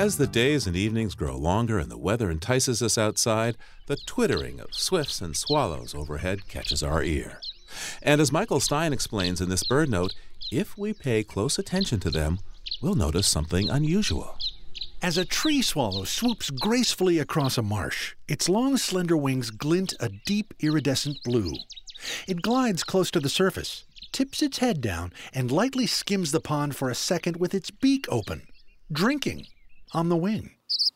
As the days and evenings grow longer and the weather entices us outside, the twittering of swifts and swallows overhead catches our ear. And as Michael Stein explains in this bird note, if we pay close attention to them, we'll notice something unusual. As a tree swallow swoops gracefully across a marsh, its long, slender wings glint a deep, iridescent blue. It glides close to the surface, tips its head down, and lightly skims the pond for a second with its beak open, drinking on the wing.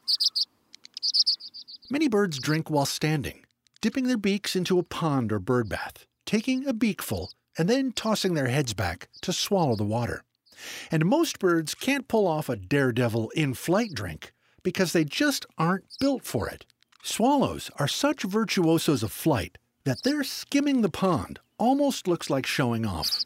Many birds drink while standing, dipping their beaks into a pond or bird bath, taking a beakful, and then tossing their heads back to swallow the water. And most birds can't pull off a daredevil in-flight drink because they just aren't built for it. Swallows are such virtuosos of flight that their skimming the pond almost looks like showing off.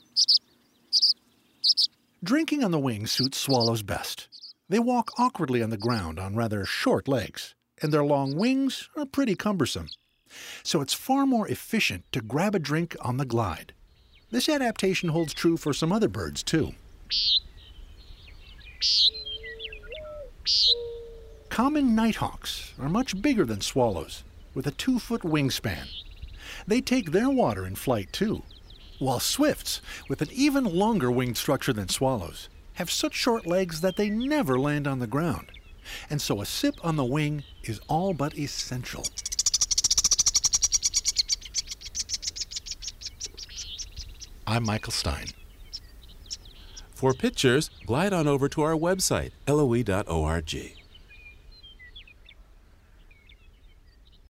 Drinking on the wing suits swallows best. They walk awkwardly on the ground on rather short legs, and their long wings are pretty cumbersome. So it's far more efficient to grab a drink on the glide. This adaptation holds true for some other birds, too. Common nighthawks are much bigger than swallows, with a 2-foot wingspan. They take their water in flight, too, while swifts, with an even longer winged structure than swallows, have such short legs that they never land on the ground. And so a sip on the wing is all but essential. I'm Michael Stein. For pictures, glide on over to our website, loe.org.